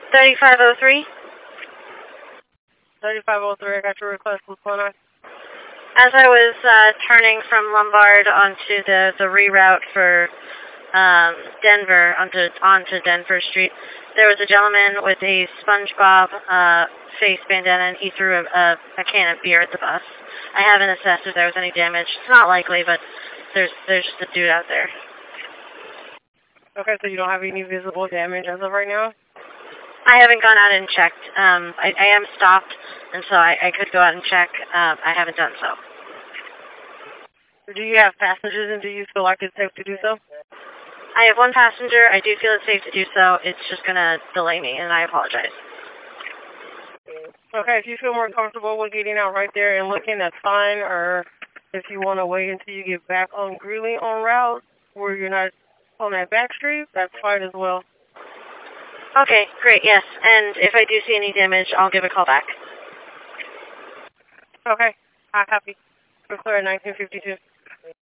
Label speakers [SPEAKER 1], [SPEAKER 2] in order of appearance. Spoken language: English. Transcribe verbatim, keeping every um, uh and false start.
[SPEAKER 1] thirty-five oh three.
[SPEAKER 2] thirty-five oh three, I got your request. What's going on?
[SPEAKER 1] As I was uh, turning from Lombard onto the, the reroute for um, Denver, onto, onto Denver Street, there was a gentleman with a SpongeBob uh, face bandana, and he threw a, a, a can of beer at the bus. I haven't assessed if there was any damage. It's not likely, but there's, there's just a dude out there.
[SPEAKER 2] Okay, so you don't have any visible damage as of right now?
[SPEAKER 1] I haven't gone out and checked. Um, I, I am stopped, and so I, I could go out and check. Um, I haven't done so.
[SPEAKER 2] Do you have passengers, and do you feel like it's safe to do so?
[SPEAKER 1] I have one passenger. I do feel it's safe to do so. It's just going to delay me, and I apologize.
[SPEAKER 2] Okay, if you feel more comfortable with getting out right there and looking, that's fine. Or if you want to wait until you get back on Greeley on route, where you're not on that back street, that's fine as well.
[SPEAKER 1] Okay, great, yes. And if I do see any damage, I'll give a call back.
[SPEAKER 2] Okay, I copy. We're clear at nineteen fifty-two.